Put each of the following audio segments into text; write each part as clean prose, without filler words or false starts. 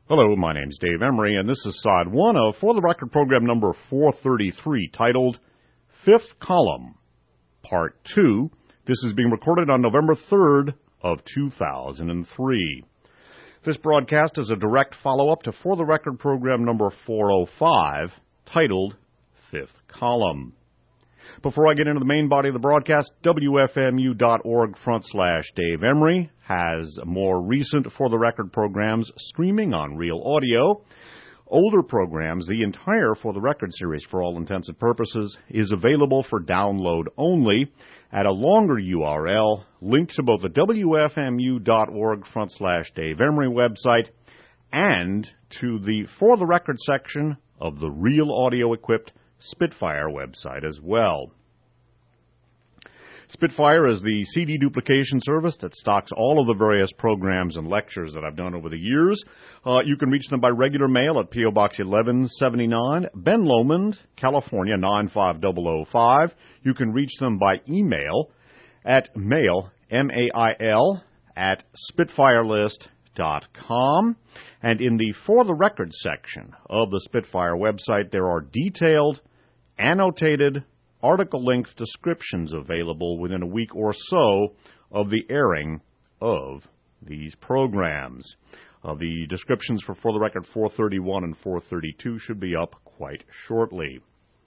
Hello, my name's Dave Emery, and this is side one of For the Record program number 433, titled Fifth Column, Part 2. This is being recorded on November 3rd of 2003. This broadcast is a direct follow-up to For the Record program number 405, titled Fifth Column. Before I get into the main body of the broadcast, WFMU.org/Dave Emery has more recent For the Record programs streaming on Real Audio. Older programs, the entire For the Record series for all intents and purposes, is available for download only at a longer URL linked to both the WFMU.org/Dave Emery website and to the For the Record section of the Real Audio-equipped Spitfire website as well. Spitfire is the CD duplication service that stocks all of the various programs and lectures that I've done over the years. You can reach them by regular mail at P.O. Box 1179, Ben Lomond, California 95005. You can reach them by email at mail, M-A-I-L, at spitfirelist.com. And in the For the Record section of the Spitfire website, there are detailed, annotated, article-length descriptions available within a week or so of the airing of these programs. The descriptions for the Record 431 and 432 should be up quite shortly.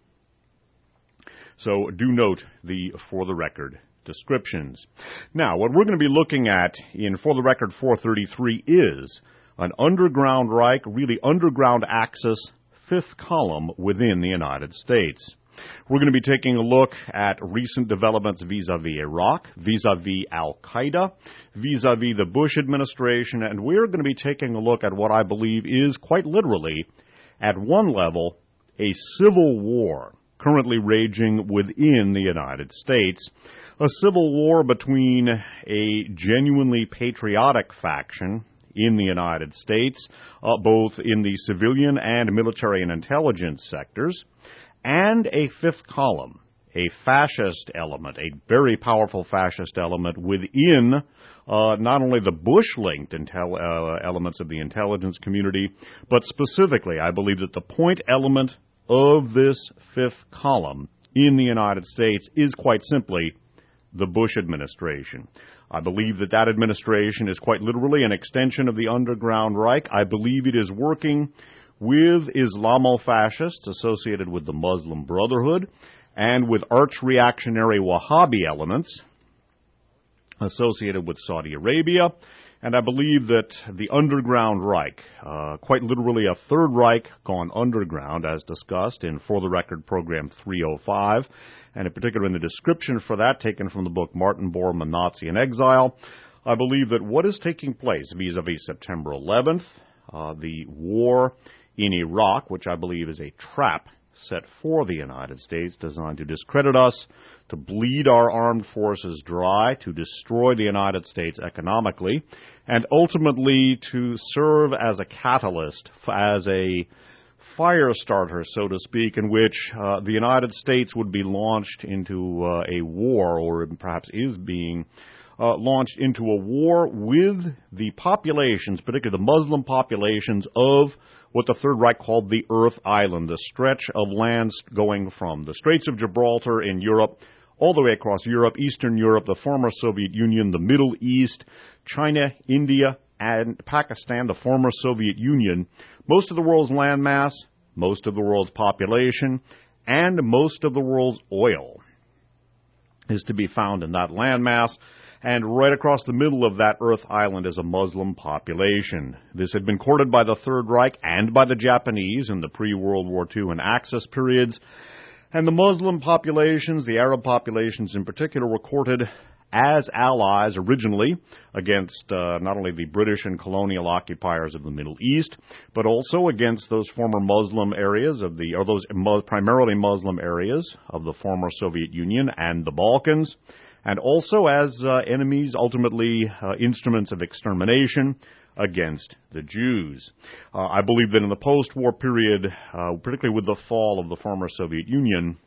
So do note the For the Record descriptions. Now, what we're going to be looking at in For the Record 433 is an underground Reich, really underground Axis, fifth column within the United States. We're going to be taking a look at recent developments vis-a-vis Iraq, vis-a-vis Al-Qaeda, vis-a-vis the Bush administration, and we're going to be taking a look at what I believe is, quite literally, at one level, a civil war currently raging within the United States, a civil war between a genuinely patriotic faction in the United States, both in the civilian and military and intelligence sectors, and a fifth column, a fascist element, a very powerful fascist element within not only the Bush-linked elements of the intelligence community, but specifically, I believe that the point element of this fifth column in the United States is quite simply the Bush administration. I believe that that administration is quite literally an extension of the underground Reich. I believe it is working with Islamofascists associated with the Muslim Brotherhood and with arch-reactionary Wahhabi elements associated with Saudi Arabia. And I believe that the underground Reich, quite literally a third Reich gone underground, as discussed in For the Record program 305, and in particular in the description for that taken from the book Martin Bormann, Nazi in Exile, I believe that what is taking place vis-a-vis September 11th, the war in Iraq, which I believe is a trap set for the United States designed to discredit us, to bleed our armed forces dry, to destroy the United States economically, and ultimately to serve as a catalyst, as a fire starter, so to speak, in which the United States would be launched into a war, or perhaps is being launched into a war with the populations, particularly the Muslim populations of what the Third Reich called the Earth Island, the stretch of land going from the Straits of Gibraltar in Europe all the way across Europe, Eastern Europe, the former Soviet Union, the Middle East, China, India, and Pakistan, the former Soviet Union. Most of the world's landmass, most of the world's population, and most of the world's oil is to be found in that landmass. And right across the middle of that Earth Island is a Muslim population. This had been courted by the Third Reich and by the Japanese in the pre-World War II and Axis periods. And the Muslim populations, the Arab populations in particular, were courted as allies originally against not only the British and colonial occupiers of the Middle East, but also against those former Muslim areas those primarily Muslim areas of the former Soviet Union and the Balkans, and also as enemies, ultimately instruments of extermination against the Jews. I believe that in the post-war period, particularly with the fall of the former Soviet Union,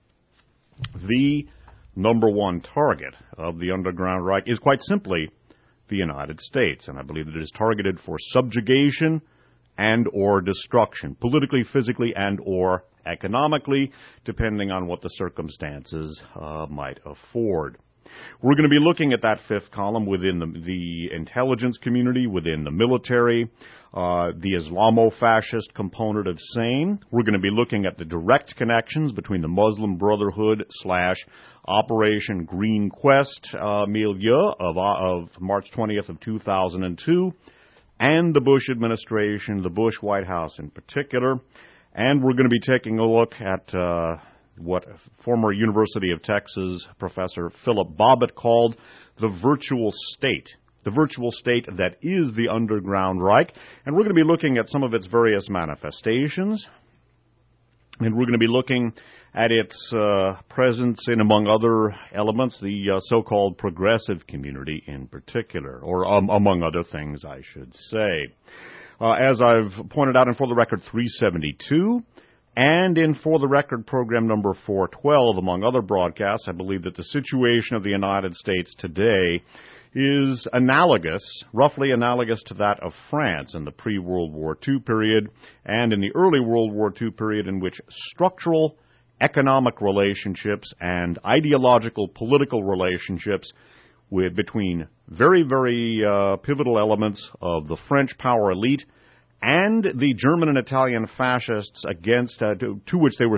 the number one target of the underground Reich is quite simply the United States. And I believe that it is targeted for subjugation and or destruction, politically, physically, and or economically, depending on what the circumstances might afford. We're going to be looking at that fifth column within the intelligence community, within the military, the Islamo-fascist component of SANE. We're going to be looking at the direct connections between the Muslim Brotherhood / Operation Green Quest milieu of March 20th of 2002 and the Bush administration, the Bush White House in particular. And we're going to be taking a look at what former University of Texas professor Philip Bobbitt called the virtual state that is the Underground Reich. And we're going to be looking at some of its various manifestations. And we're going to be looking at its presence in, among other elements, the so-called progressive community in particular, or among other things, I should say. As I've pointed out in For the Record 372, and in For the Record program number 412, among other broadcasts, I believe that the situation of the United States today is analogous, roughly analogous to that of France in the pre-World War II period and in the early World War II period, in which structural economic relationships and ideological political relationships between very, very pivotal elements of the French power elite and the German and Italian fascists against to which they were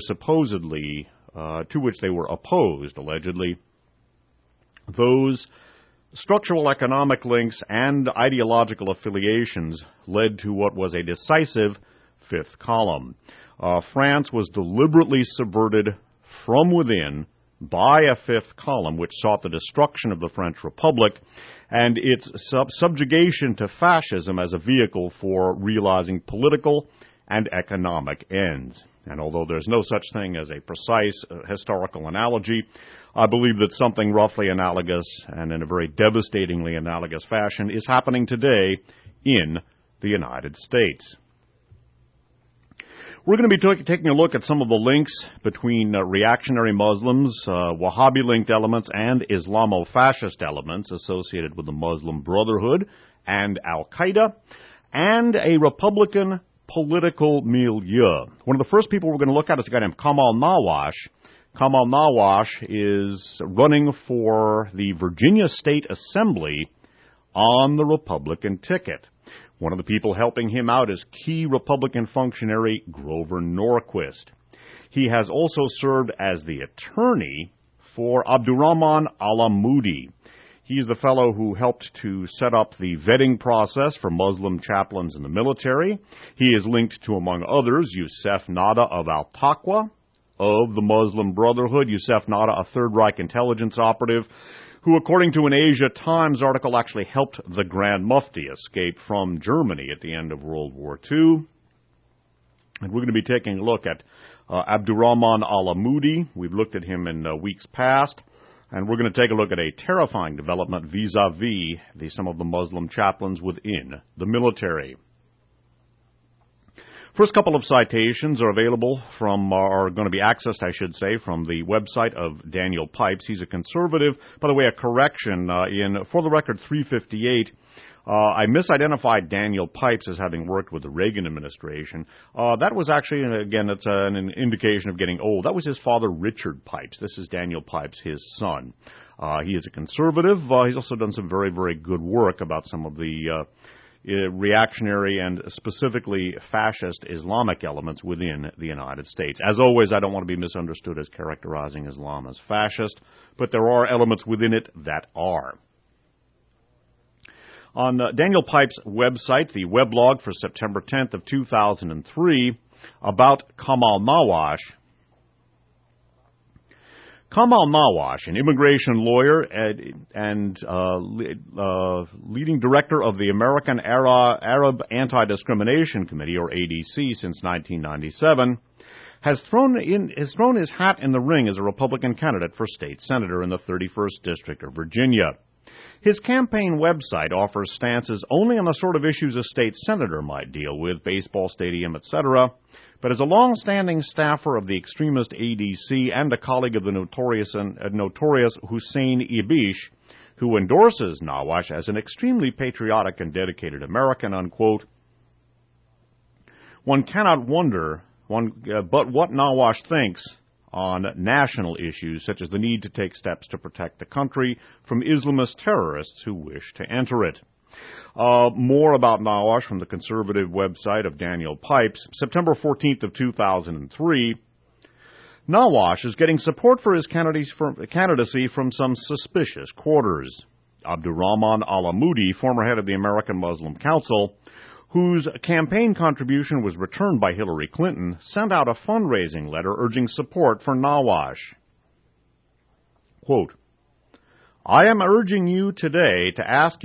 opposed, allegedly. Those structural economic links and ideological affiliations led to what was a decisive fifth column. France was deliberately subverted from within by a fifth column which sought the destruction of the French Republic and its subjugation to fascism as a vehicle for realizing political and economic ends. And although there's no such thing as a precise historical analogy, I believe that something roughly analogous and in a very devastatingly analogous fashion is happening today in the United States. We're going to be taking a look at some of the links between reactionary Muslims, Wahhabi-linked elements, and Islamo-fascist elements associated with the Muslim Brotherhood and Al-Qaeda, and a Republican political milieu. One of the first people we're going to look at is a guy named Kamal Nawash. Kamal Nawash is running for the Virginia State Assembly on the Republican ticket. One of the people helping him out is key Republican functionary Grover Norquist. He has also served as the attorney for Abdurrahman Alamoudi. He's the fellow who helped to set up the vetting process for Muslim chaplains in the military. He is linked to, among others, Youssef Nada of Al-Taqwa, of the Muslim Brotherhood. Youssef Nada, a Third Reich intelligence operative, who, according to an Asia Times article, actually helped the Grand Mufti escape from Germany at the end of World War II. And we're going to be taking a look at Abdurrahman Alamoudi. We've looked at him in weeks past. And we're going to take a look at a terrifying development vis-a-vis some of the Muslim chaplains within the military. First couple of citations are available are going to be accessed, I should say, from the website of Daniel Pipes. He's a conservative. By the way, a correction, For the Record 358, I misidentified Daniel Pipes as having worked with the Reagan administration. That was actually, again, it's an indication of getting old. That was his father, Richard Pipes. This is Daniel Pipes, his son. He is a conservative. He's also done some very, very good work about some of the reactionary and specifically fascist Islamic elements within the United States. As always, I don't want to be misunderstood as characterizing Islam as fascist, but there are elements within it that are. On Daniel Pipes' website, the weblog for September 10th of 2003, about Kamal Nawash. Kamal Nawash, an immigration lawyer and leading director of the American Arab Anti-Discrimination Committee, or ADC, since 1997, has thrown his hat in the ring as a Republican candidate for state senator in the 31st District of Virginia. His campaign website offers stances only on the sort of issues a state senator might deal with, baseball stadium, etc., but as a long-standing staffer of the extremist ADC and a colleague of the notorious Hussein Ibish, who endorses Nawash as an extremely patriotic and dedicated American, unquote, one cannot wonder but what Nawash thinks on national issues such as the need to take steps to protect the country from Islamist terrorists who wish to enter it. More about Nawash from the conservative website of Daniel Pipes. September 14th of 2003, Nawash is getting support for his candidacy from some suspicious quarters. Abdurrahman Alamoudi, former head of the American Muslim Council, whose campaign contribution was returned by Hillary Clinton, sent out a fundraising letter urging support for Nawash. Quote, I am urging you today to ask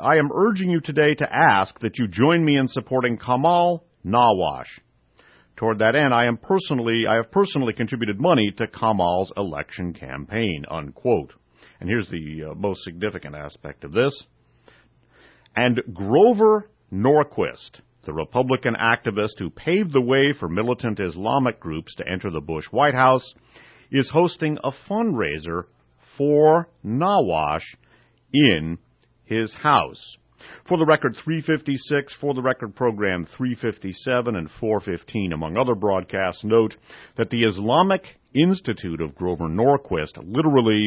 that you join me in supporting Kamal Nawash. Toward that end, I have personally contributed money to Kamal's election campaign, unquote. And here's the most significant aspect of this. And Grover Norquist, the Republican activist who paved the way for militant Islamic groups to enter the Bush White House, is hosting a fundraiser for Nawash in his house. For the Record 356, For the Record Program 357 and 415, among other broadcasts, note that the Islamic Institute of Grover Norquist, literally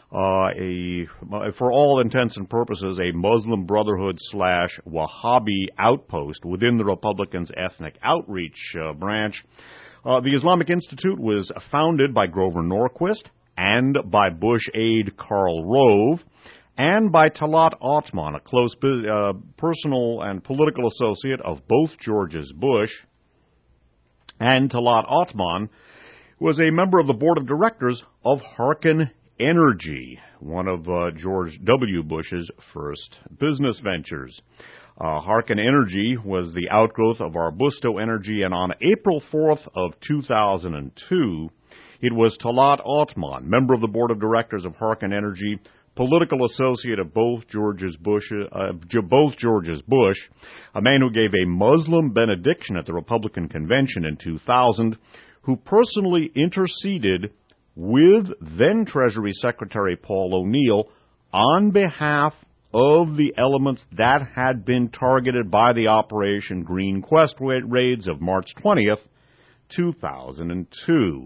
for all intents and purposes, a Muslim Brotherhood / Wahhabi outpost within the Republicans' ethnic outreach branch. The Islamic Institute was founded by Grover Norquist and by Bush aide Karl Rove and by Talat Othman, a close personal and political associate of both Georges Bush. And Talat Othman was a member of the board of directors of Harken Energy, one of George W. Bush's first business ventures. Harken Energy was the outgrowth of Arbusto Energy, and on April 4th of 2002, it was Talat Othman, member of the board of directors of Harken Energy, political associate of both Georges Bush, a man who gave a Muslim benediction at the Republican convention in 2000, who personally interceded with then Treasury Secretary Paul O'Neill on behalf of the elements that had been targeted by the Operation Green Quest raids of March 20th, 2002.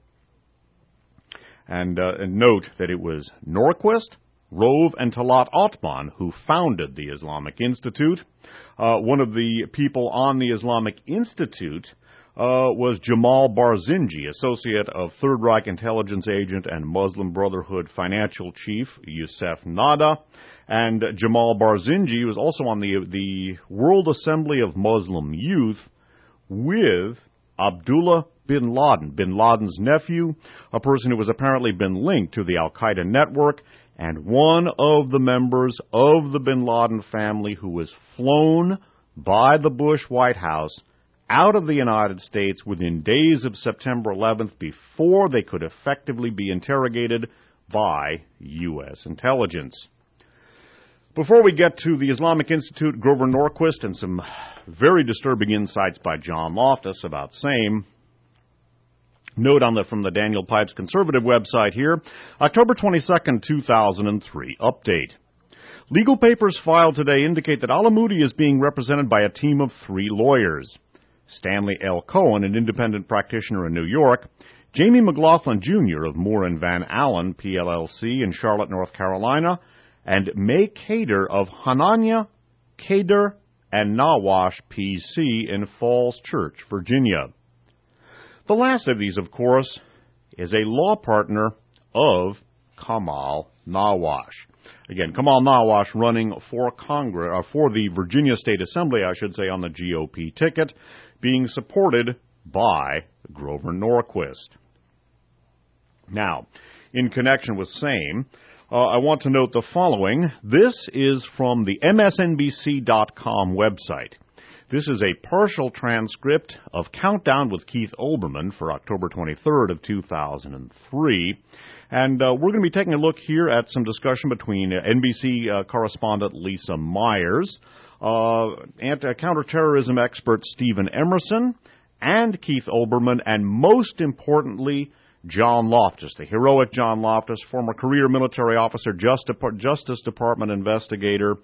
And note that it was Norquist, Rove, and Talat Othman who founded the Islamic Institute. One of the people on the Islamic Institute was Jamal Barzinji, associate of Third Reich intelligence agent and Muslim Brotherhood financial chief Youssef Nada. And Jamal Barzinji was also on the World Assembly of Muslim Youth with Abdullah bin Laden's nephew, a person who was apparently been linked to the Al-Qaeda network, and one of the members of the bin Laden family who was flown by the Bush White House out of the United States within days of September 11th before they could effectively be interrogated by U.S. intelligence. Before we get to the Islamic Institute, Grover Norquist, and some very disturbing insights by John Loftus about same, note from the Daniel Pipes conservative website here, October 22nd, 2003, update. Legal papers filed today indicate that Alamoudi is being represented by a team of 3 lawyers. Stanley L. Cohen, an independent practitioner in New York, Jamie McLaughlin, Jr. of Moore & Van Allen, PLLC, in Charlotte, North Carolina, and May Kader of Hanania, Kader, and Nawash, P.C. in Falls Church, Virginia. The last of these, of course, is a law partner of Kamal Nawash. Again, Kamal Nawash running for Congress, for the Virginia State Assembly, I should say, on the GOP ticket, being supported by Grover Norquist. Now, in connection with same, I want to note the following. This is from the MSNBC.com website. This is a partial transcript of Countdown with Keith Olbermann for October 23rd of 2003. And we're going to be taking a look here at some discussion between NBC correspondent Lisa Myers, counterterrorism expert Stephen Emerson, and Keith Olbermann, and most importantly, John Loftus, the heroic John Loftus, former career military officer, Justice Department investigator,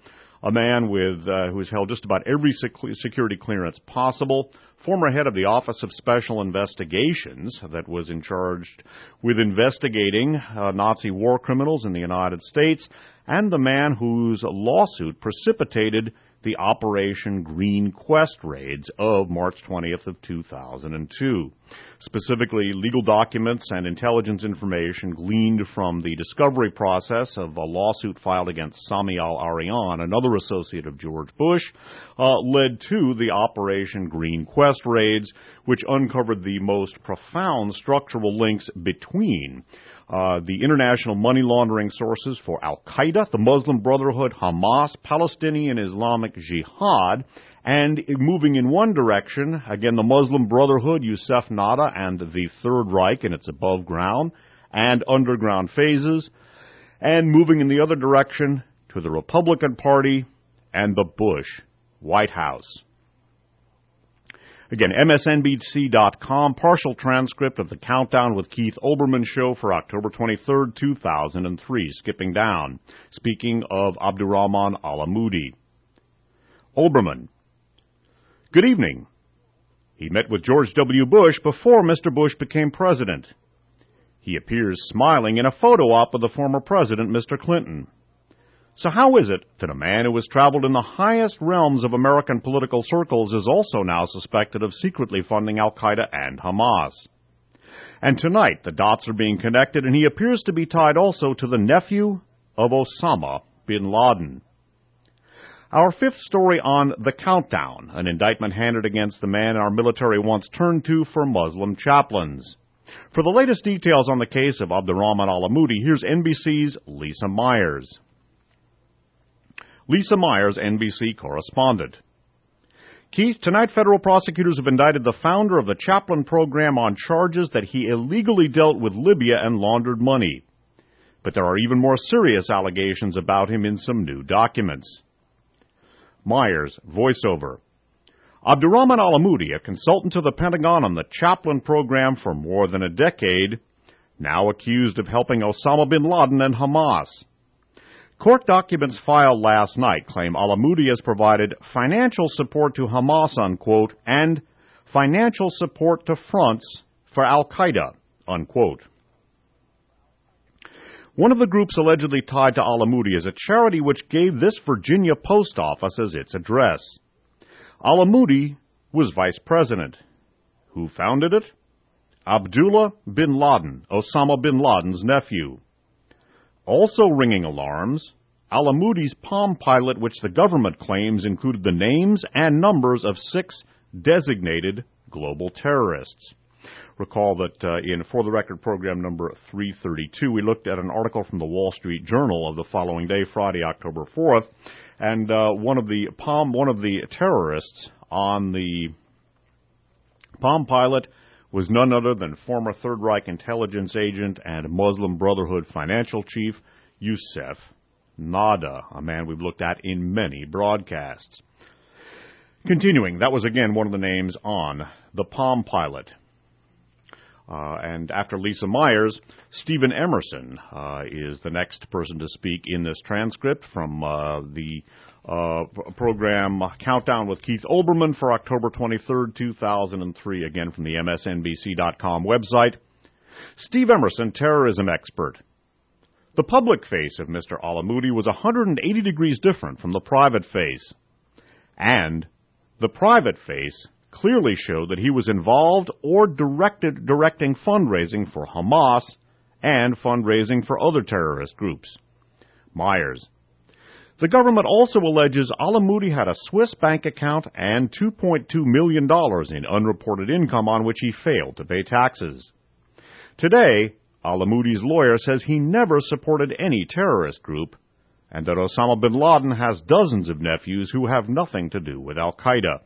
a man who has held just about every security clearance possible, former head of the Office of Special Investigations that was in charge with investigating Nazi war criminals in the United States, and the man whose lawsuit precipitated the Operation Green Quest raids of March 20th of 2002. Specifically, legal documents and intelligence information gleaned from the discovery process of a lawsuit filed against Sami al-Arian, another associate of George Bush, led to the Operation Green Quest raids, which uncovered the most profound structural links between the international money laundering sources for Al-Qaeda, the Muslim Brotherhood, Hamas, Palestinian Islamic Jihad, and moving in one direction, again, the Muslim Brotherhood, Yusuf Nada, and the Third Reich in its above ground and underground phases, and moving in the other direction to the Republican Party and the Bush White House. Again, MSNBC.com, partial transcript of the Countdown with Keith Olbermann show for October 23rd, 2003. Skipping down. Speaking of Abdurrahman Alamoudi. Olbermann. Good evening. He met with George W. Bush before Mr. Bush became president. He appears smiling in a photo op with the former president, Mr. Clinton. So how is it that a man who has traveled in the highest realms of American political circles is also now suspected of secretly funding Al-Qaeda and Hamas? And tonight, the dots are being connected, and he appears to be tied also to the nephew of Osama bin Laden. Our fifth story on The Countdown, an indictment handed against the man our military once turned to for Muslim chaplains. For the latest details on the case of Abdurrahman Alamoudi, here's NBC's Lisa Myers. Lisa Myers, NBC correspondent. Keith, tonight federal prosecutors have indicted the founder of the chaplain program on charges that he illegally dealt with Libya and laundered money. But there are even more serious allegations about him in some new documents. Myers, voiceover. Abdurrahman Alamoudi, a consultant to the Pentagon on the chaplain program for more than a decade, now accused of helping Osama bin Laden and Hamas. Court documents filed last night claim Alamoudi has provided financial support to Hamas, unquote, and financial support to fronts for Al-Qaeda, unquote. One of the groups allegedly tied to Alamoudi is a charity which gave this Virginia post office as its address. Alamoudi was vice president. Who founded it? Abdullah bin Laden, Osama bin Laden's nephew. Also ringing alarms, Alamoudi's Palm Pilot, which the government claims included the names and numbers of 6 designated global terrorists. Recall that in For the Record program number 332, we looked at an article from the Wall Street Journal of the following day, Friday, October 4th, and one of the terrorists on the Palm Pilot was none other than former Third Reich intelligence agent and Muslim Brotherhood financial chief Yusuf Nada, a man we've looked at in many broadcasts. Continuing, that was again one of the names on the Palm Pilot. And after Lisa Myers, Stephen Emerson is the next person to speak in this transcript from the program Countdown with Keith Olbermann for October 23rd, 2003, again from the MSNBC.com website. Steve Emerson, terrorism expert. The public face of Mr. Alamoudi was 180 degrees different from the private face. And the private face clearly showed that he was involved or directing fundraising for Hamas and fundraising for other terrorist groups. Myers. The government also alleges Alamoudi had a Swiss bank account and $2.2 million in unreported income on which he failed to pay taxes. Today, Alamoudi's lawyer says he never supported any terrorist group and that Osama bin Laden has dozens of nephews who have nothing to do with Al-Qaeda.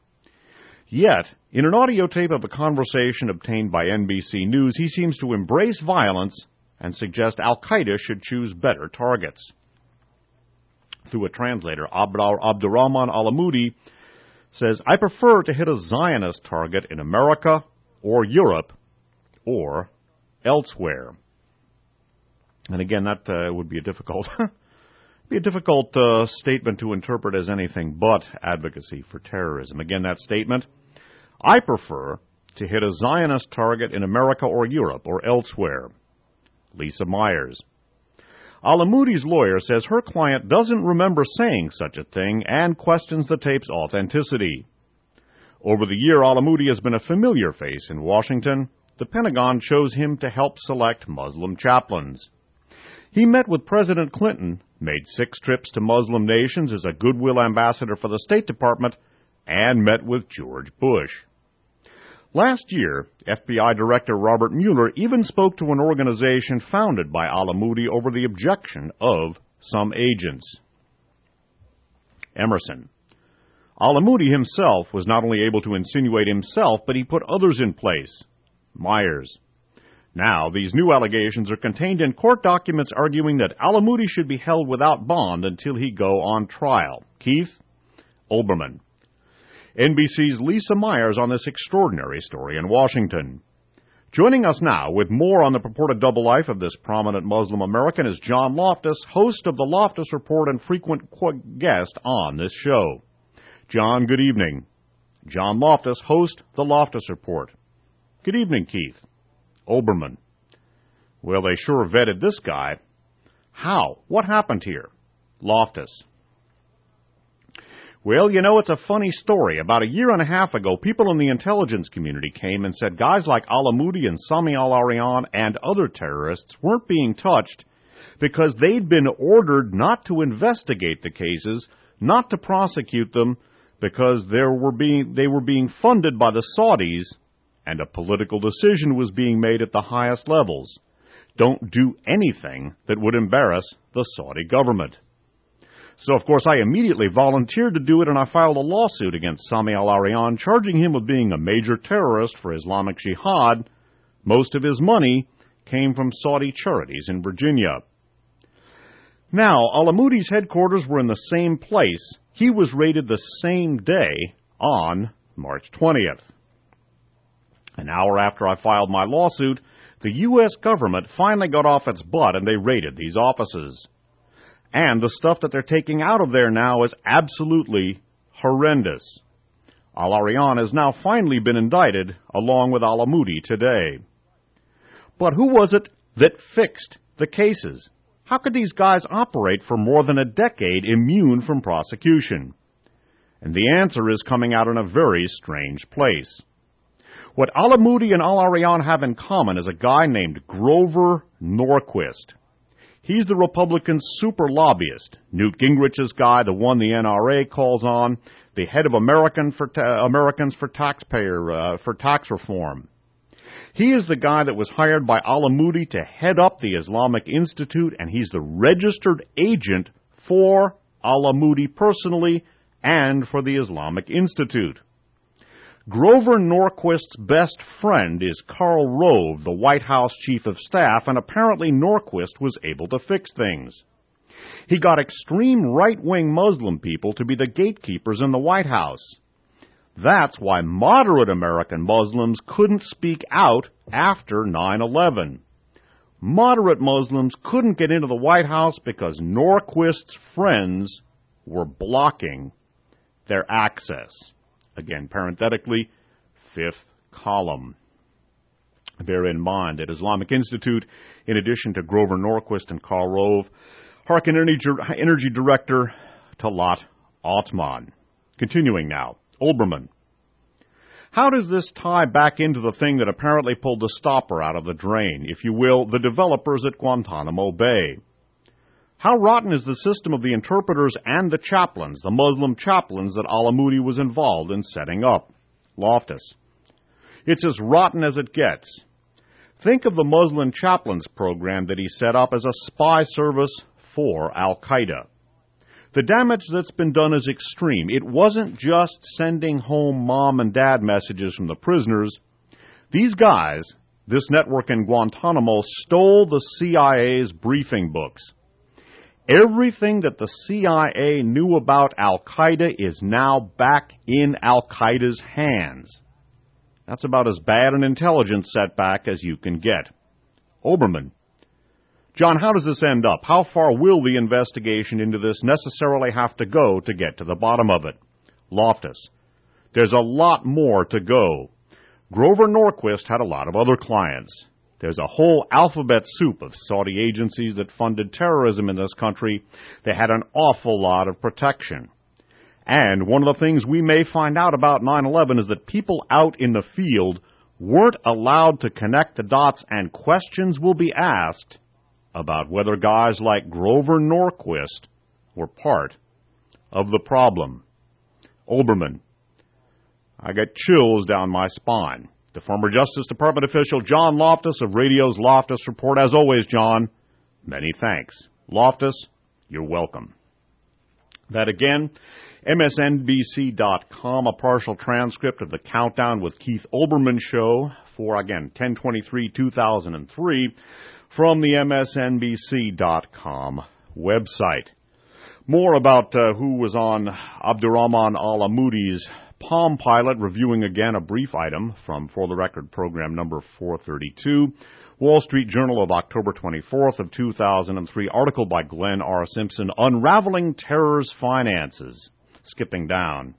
Yet, in an audio tape of a conversation obtained by NBC News, he seems to embrace violence and suggest Al-Qaeda should choose better targets. Through a translator, Abdurrahman Alamoudi says, I prefer to hit a Zionist target in America or Europe or elsewhere. And again, that would be a difficult Be a difficult statement to interpret as anything but advocacy for terrorism. Again, that statement, I prefer to hit a Zionist target in America or Europe or elsewhere. Lisa Myers. Al-Amouti's lawyer says her client doesn't remember saying such a thing and questions the tape's authenticity. Over the year, Al-Amouti has been a familiar face in Washington. The Pentagon chose him to help select Muslim chaplains. He met with President Clinton, made 6 trips to Muslim nations as a goodwill ambassador for the State Department, and met with George Bush. Last year, FBI Director Robert Mueller even spoke to an organization founded by Al-Amouti over the objection of some agents. Emerson. Al-Amouti himself was not only able to insinuate himself, but he put others in place. Myers. Now, these new allegations are contained in court documents arguing that Al-Amouti should be held without bond until he go on trial. Keith Olbermann. NBC's Lisa Myers on this extraordinary story in Washington. Joining us now with more on the purported double life of this prominent Muslim American is John Loftus, host of the Loftus Report and frequent guest on this show. John, good evening. John Loftus, host the Loftus Report. Good evening, Keith. Olbermann. Well, they sure vetted this guy. How? What happened here? Loftus. Well, you know, it's a funny story. About a year and a half ago, people in the intelligence community came and said guys like Al-Amouti and Sami al-Arian and other terrorists weren't being touched because they'd been ordered not to investigate the cases, not to prosecute them, because they were being funded by the Saudis, and a political decision was being made at the highest levels. Don't do anything that would embarrass the Saudi government. So, of course, I immediately volunteered to do it, and I filed a lawsuit against Sami al-Arian, charging him with being a major terrorist for Islamic Jihad. Most of his money came from Saudi charities in Virginia. Now, Al-Amouti's headquarters were in the same place. He was raided the same day on March 20th. An hour after I filed my lawsuit, the U.S. government finally got off its butt and they raided these offices. And the stuff that they're taking out of there now is absolutely horrendous. Al-Arian has now finally been indicted, along with Al-Amouti today. But who was it that fixed the cases? How could these guys operate for more than a decade immune from prosecution? And the answer is coming out in a very strange place. What Al-Amouti and Al-Arian have in common is a guy named Grover Norquist. He's the Republican super lobbyist, Newt Gingrich's guy, the one the NRA calls on, the head of Americans for tax reform. He is the guy that was hired by Al-Amouti to head up the Islamic Institute, and he's the registered agent for Al-Amouti personally and for the Islamic Institute. Grover Norquist's best friend is Karl Rove, the White House Chief of Staff, and apparently Norquist was able to fix things. He got extreme right-wing Muslim people to be the gatekeepers in the White House. That's why moderate American Muslims couldn't speak out after 9/11. Moderate Muslims couldn't get into the White House because Norquist's friends were blocking their access. Again, parenthetically, fifth column. Bear in mind that Islamic Institute, in addition to Grover Norquist and Karl Rove, Harkin Energy Director Talat Altman. Continuing now, Olbermann. How does this tie back into the thing that apparently pulled the stopper out of the drain, if you will, the developers at Guantanamo Bay? How rotten is the system of the interpreters and the chaplains, the Muslim chaplains that Al-Amouti was involved in setting up? Loftus. It's as rotten as it gets. Think of the Muslim chaplains program that he set up as a spy service for Al-Qaeda. The damage that's been done is extreme. It wasn't just sending home mom and dad messages from the prisoners. These guys, this network in Guantanamo, stole the CIA's briefing books. Everything that the CIA knew about Al-Qaeda is now back in Al-Qaeda's hands. That's about as bad an intelligence setback as you can get. Olbermann. John, how does this end up? How far will the investigation into this necessarily have to go to get to the bottom of it? Loftus. There's a lot more to go. Grover Norquist had a lot of other clients. There's a whole alphabet soup of Saudi agencies that funded terrorism in this country. They had an awful lot of protection. And one of the things we may find out about 9/11 is that people out in the field weren't allowed to connect the dots, and questions will be asked about whether guys like Grover Norquist were part of the problem. Olbermann. I got chills down my spine. The former Justice Department official John Loftus of radio's Loftus Report. As always, John, many thanks. Loftus, you're welcome. That again, MSNBC.com, a partial transcript of the Countdown with Keith Olbermann show for, again, 10/23/2003 from the MSNBC.com website. More about who was on Abdurrahman Al-Amoudi's Palm Pilot, reviewing again a brief item from For the Record program number 432, Wall Street Journal of October 24th of 2003, article by Glenn R. Simpson, Unraveling Terror's Finances. Skipping down.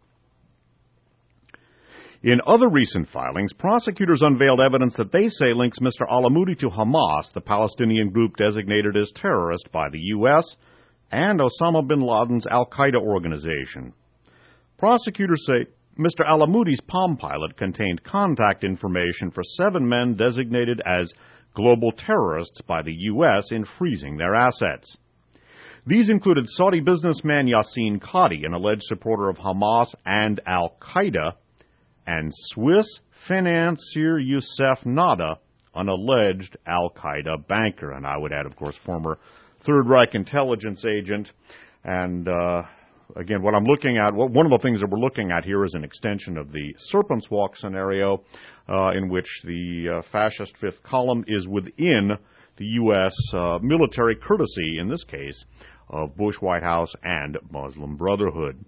In other recent filings, prosecutors unveiled evidence that they say links Mr. Al-Amoudi to Hamas, the Palestinian group designated as terrorist by the U.S., and Osama bin Laden's al-Qaeda organization. Prosecutors say Mr. Al-Amoudi's Palm Pilot contained contact information for 7 men designated as global terrorists by the U.S. in freezing their assets. These included Saudi businessman Yassin Qadi, an alleged supporter of Hamas and al-Qaeda, and Swiss financier Youssef Nada, an alleged al-Qaeda banker. And I would add, of course, former Third Reich intelligence agent. And again, what I'm looking at, one of the things that we're looking at here is an extension of the Serpent's Walk scenario, in which the fascist fifth column is within the U.S. Military courtesy, in this case, of Bush White House and Muslim Brotherhood.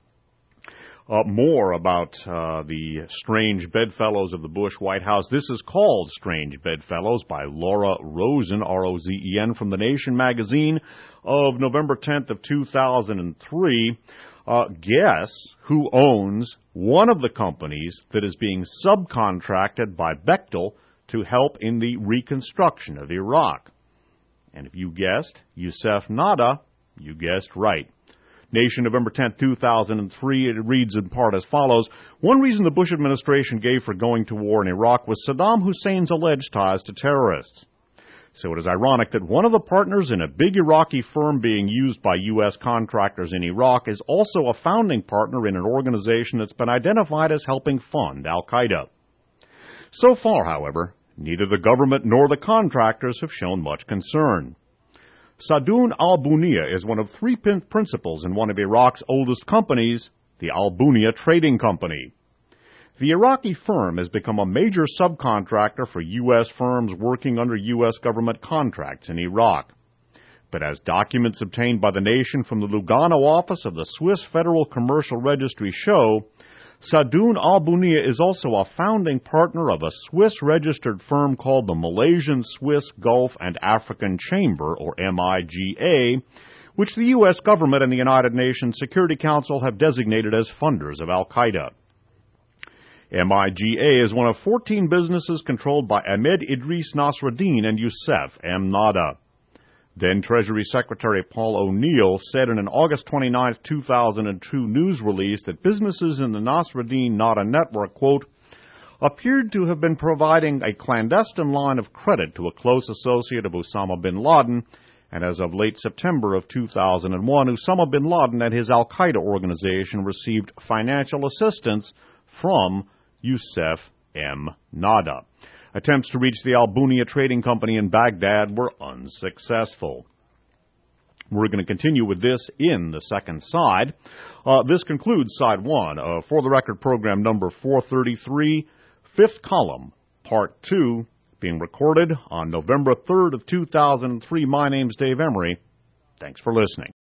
More about the Strange Bedfellows of the Bush White House. This is called Strange Bedfellows by Laura Rosen, R-O-Z-E-N, from The Nation magazine of November 10th of 2003. Guess who owns one of the companies that is being subcontracted by Bechtel to help in the reconstruction of Iraq? And if you guessed Youssef Nada, you guessed right. Nation, November 10, 2003, it reads in part as follows. One reason the Bush administration gave for going to war in Iraq was Saddam Hussein's alleged ties to terrorists. So it is ironic that one of the partners in a big Iraqi firm being used by U.S. contractors in Iraq is also a founding partner in an organization that's been identified as helping fund al-Qaeda. So far, however, neither the government nor the contractors have shown much concern. Sadoun al-Bunia is one of 3 principals in one of Iraq's oldest companies, the Al-Bunia Trading Company. The Iraqi firm has become a major subcontractor for U.S. firms working under U.S. government contracts in Iraq. But as documents obtained by the Nation from the Lugano office of the Swiss Federal Commercial Registry show, Sadoun al-Bunia is also a founding partner of a Swiss-registered firm called the Malaysian Swiss Gulf and African Chamber, or MIGA, which the U.S. government and the United Nations Security Council have designated as funders of al-Qaeda. MIGA is one of 14 businesses controlled by Ahmed Idris Nasruddin and Youssef M. Nada. Then Treasury Secretary Paul O'Neill said in an August 29, 2002 news release that businesses in the Nasruddin-Nada network, quote, appeared to have been providing a clandestine line of credit to a close associate of Osama bin Laden, and as of late September of 2001, Osama bin Laden and his al-Qaeda organization received financial assistance from Youssef M. Nada. Attempts to reach the Al-Bunia Trading Company in Baghdad were unsuccessful. We're going to continue with this in the second side. This concludes side 1 of For the Record program number 433, fifth column, part 2, being recorded on November 3rd of 2003. My name's Dave Emery. Thanks for listening.